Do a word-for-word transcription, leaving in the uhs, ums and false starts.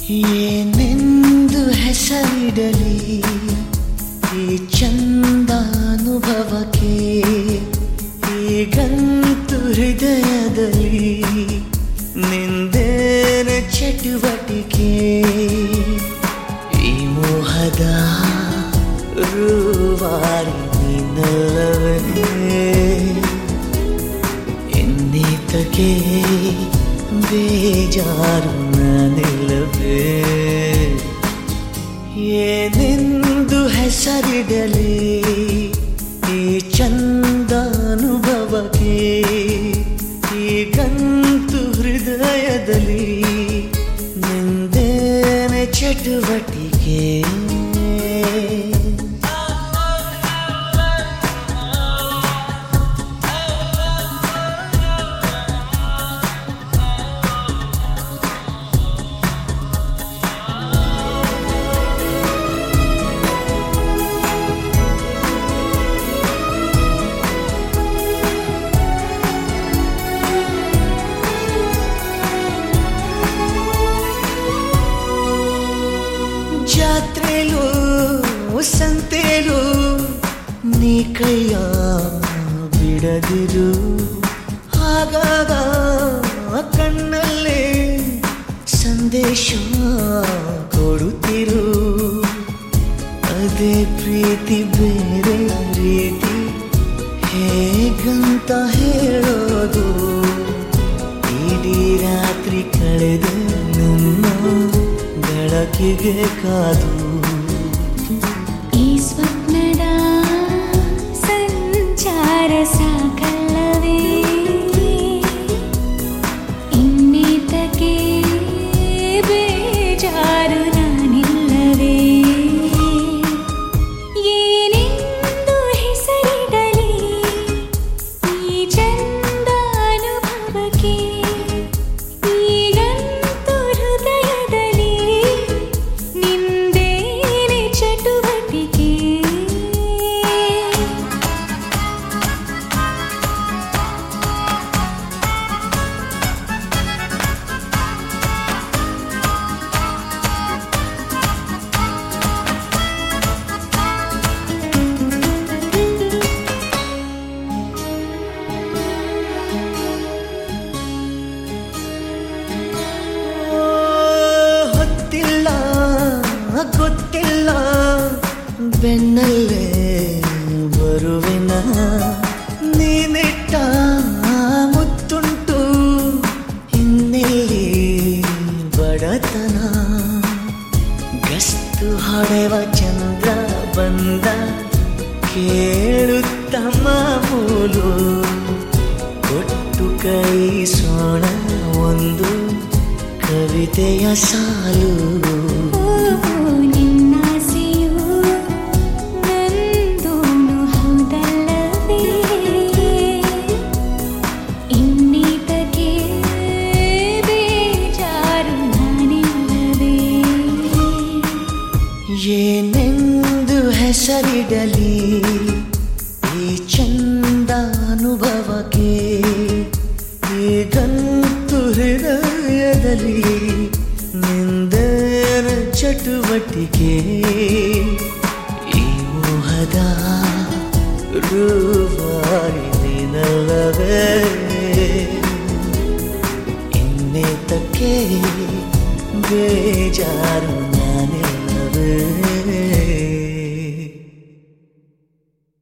ಏನೆಂದು ಹೆಸರಿಡಲಿ ಈ ಚಂದಾನುಭವಕ್ಕೆ, ಈಗಂತೂ ಹೃದಯದಲ್ಲಿ ನಿಂದೇನ ಚಟುವಟಿಕೆ. ಈ ಮೋಹದ ರೂವಾರಿ ನೀನಲ್ಲವೇ, ಇನ್ನೀತಕ್ಕೆ ಬೇಜಾರು ನಾನಿಲ್ಲವೇ. ಏನೆಂದು ಹೆಸರಿಡಲಿ ಈ ಚಂದಾನುಭವಕ್ಕೆ, ಈಗಂತೂ ಹೃದಯದಲ್ಲಿ ನಿಂದೇನೆ ಚಟುವಟಿಕೆ. ಜಾತ್ರೆಲೂ ಸಂತೆಲೂ ನೀ ಕೈಯ ಬಿಡದಿರು, ಆಗಾಗ ಕಣ್ಣಲ್ಲೇ ಸಂದೇಶ ಕೊಡುತ್ತಿರು. ಅದೇ ಪ್ರೀತಿ ಬೇರೆ ರೀತಿ ಹೇಗಂತ ಹೇಳೋದು, ಇಡೀ ರಾತ್ರಿ ಕಳೆದ ನನ್ನ ಬೆಳಕಿಗೆ ಕಾದು. ಈ ಸ್ವಪ್ನದ ಸಂಚಾರ ಸಾಕಲ್ಲವೇ, ಇನ್ನೀತಕ್ಕೆ ಬೇಜಾರು ನಾನಿಲ್ಲವೇ. ಏನೆಂದು ಹೆಸರಿಡಲಿ ಈ ಚಂದಾನುಭವಕ್ಕೆ, ಈಗಂತೂ ಹೃದಯದಲ್ಲಿ ನಿಂದೇನೆ ಚಟುವಟಿಕೆ. ಹೊತ್ತಿಲ್ಲ ಗೊತ್ತಿಲ್ಲ ಬೆನ್ನಲ್ಲೇ ಬರುವೆನ, ನೀನಿಟ್ಟ ಮುತ್ತುಂಟು ಇನ್ನೆಲ್ಲಿ ಬಡತನ. ಗಸ್ತು ಹೊಡೆವ ಚಂದ್ರ ಬಂದ ಕೇಳುತ್ತ ಮಾಮೂಲು, ಕೊಟ್ಟು ಕೈಸೋಣ ಒಂದು ಕವಿತೆಯ ಸಾಲು. ನಿನ್ನಾಸೆಯು ನಂದೂನು ಹೌದಲ್ಲವೇ, ಇನ್ನೀತಕ್ಕೆ ಬೇಜಾರು ನಾನಿಲ್ಲವೇ. ಏನೆಂದು ಹೆಸರಿಡಲಿ ಈ ಚಂದಾನುಭವಕ್ಕೆ, ಈಗಂತೂ ಹೃದಯದಲ್ಲಿ ನಿಂದರ ಚಟುವಟಿಕೆ. ಈ ಮೋಹದ ರೂವಾರಿ ನೀನಲ್ಲವೇ, ಇನ್ನೇತಕ್ಕೆ ಬೇಜಾರು ನಾನಿಲ್ಲವೇ.